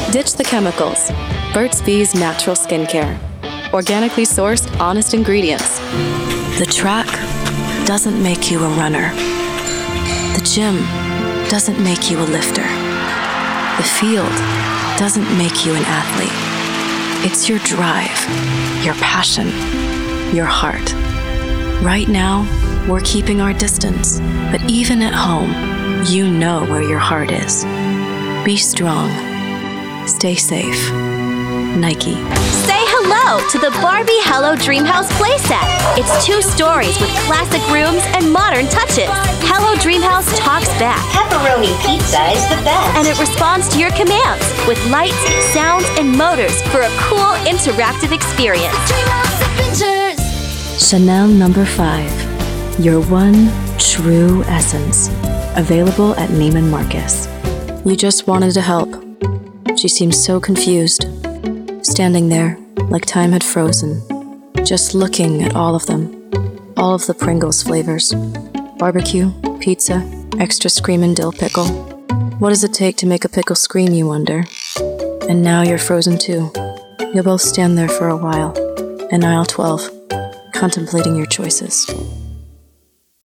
Ditch the chemicals. Burt's Bees Natural Skincare. Organically sourced, honest ingredients. The track doesn't make you a runner. The gym doesn't make you a lifter. The field doesn't make you an athlete. It's your drive, your passion, your heart. Right now, we're keeping our distance, but even at home, you know where your heart is. Be strong. Stay safe. Nike. Say hello to the Barbie Hello Dreamhouse playset. It's 2 stories with classic rooms and modern touches. Hello Dreamhouse talks back. Pepperoni pizza is the best. And it responds to your commands with lights, sounds, and motors for a cool, interactive experience. Chanel No. 5. Your one true essence. Available at Neiman Marcus. You just wanted to help. She seemed so confused. Standing there, like time had frozen, just looking at all of them, all of the Pringles flavors. Barbecue, pizza, extra screamin' dill pickle. What does it take to make a pickle scream, you wonder? And now you're frozen too. You'll both stand there for a while, in aisle 12, contemplating your choices.